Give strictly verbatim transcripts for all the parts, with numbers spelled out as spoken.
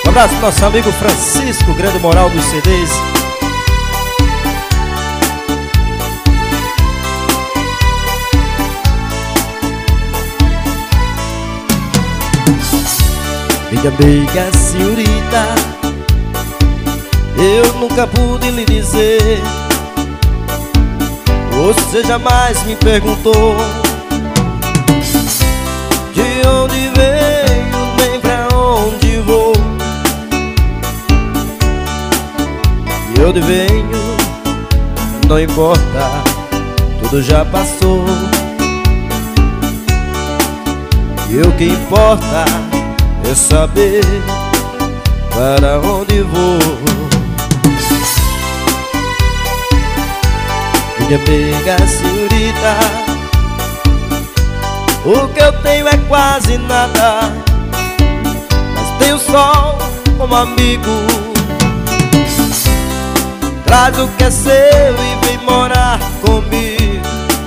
Um abraço pro nosso amigo Francisco, grande moral dos C Ds. Minha amiga senhorita, eu nunca pude lhe dizer. Você jamais me perguntou de onde venho, nem pra onde vou. De onde venho, não importa, tudo já passou. E o que importa é saber para onde vou. Minha amiga senhorita, o que eu tenho é quase nada, mas tenho sol como amigo. Traz o que é seu e vem morar comigo.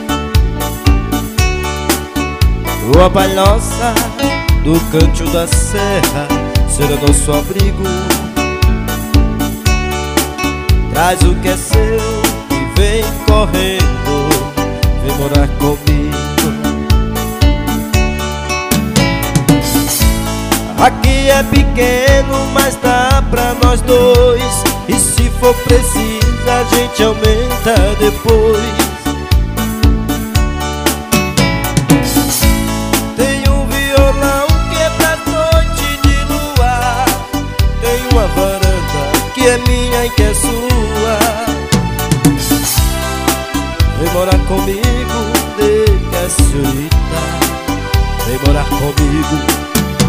Rua Palhoça, do Canto da Serra, será nosso abrigo. Traz o que é seu e vem correndo, vem morar comigo. Aqui é pequeno, mas dá pra nós dois. E se for preciso, a gente aumenta depois. Tem um violão que é pra noite de luar. Tem uma varanda que é minha e que é sua. Vem morar comigo, nega senhorita, vem morar comigo.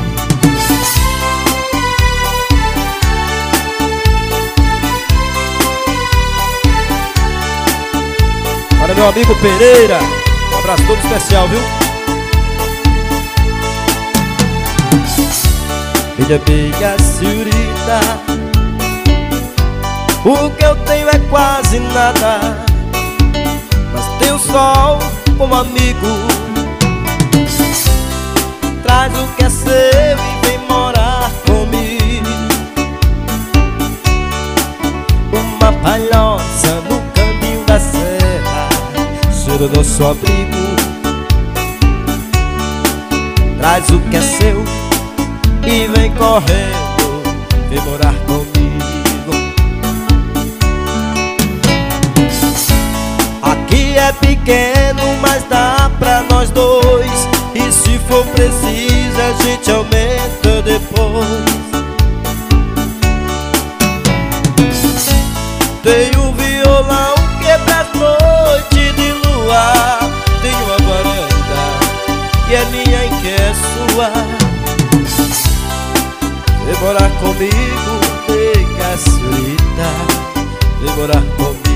Para meu amigo Pereira, um abraço todo especial, viu? Minha amiga senhorita, o que eu tenho é quase nada, mas tenho sol como amigo. Traz o que é seu e vem morar comigo. Uma palhoça no caminho da serra, será nosso abrigo. Traz o que é seu e vem correndo, vem morar comigo. Aqui é pequeno, mas dá pra nós dois. E se for preciso, a gente aumenta depois. Tem um violão que é pra noite de luar. Tem uma varanda que é minha e que é sua. Vem morar comigo, nega senhorita, vem morar comigo.